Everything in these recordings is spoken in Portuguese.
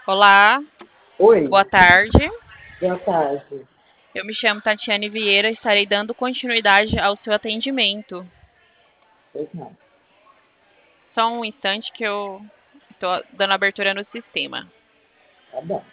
Olá, Oi, boa tarde. boa tarde. Eu me chamo Tatiane Vieira, estarei dando continuidade ao seu atendimento. Pois não, Só um instante que eu estou dando abertura no sistema. tá bom.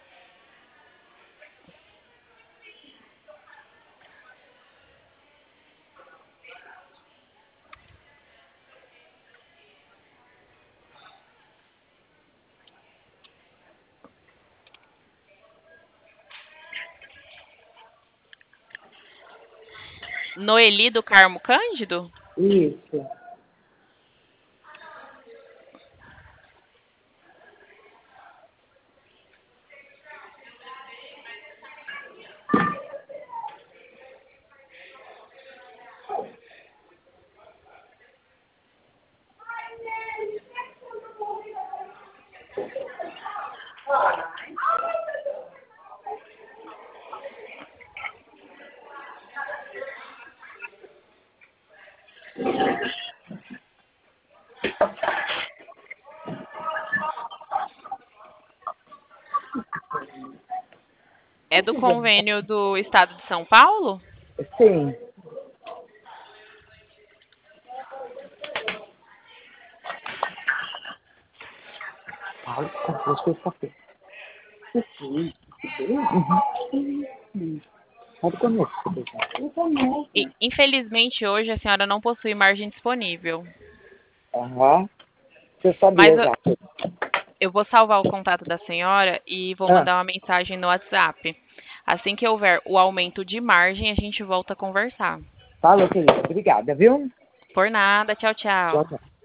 Noeli do Carmo Cândido? Isso. É do convênio do Estado de São Paulo? Sim. Fala, comprou as coisas café. Sim. Uhum. Pode comer, se quiser. Eu começo. Infelizmente, hoje a senhora não possui margem disponível. Aham. Você Mas sabia eu, já. eu vou salvar o contato da senhora e vou Ah, mandar uma mensagem no WhatsApp. Assim que houver o aumento de margem, a gente volta a conversar. falou, querida. Obrigada, viu? Por nada, tchau, Tchau, tchau. tchau.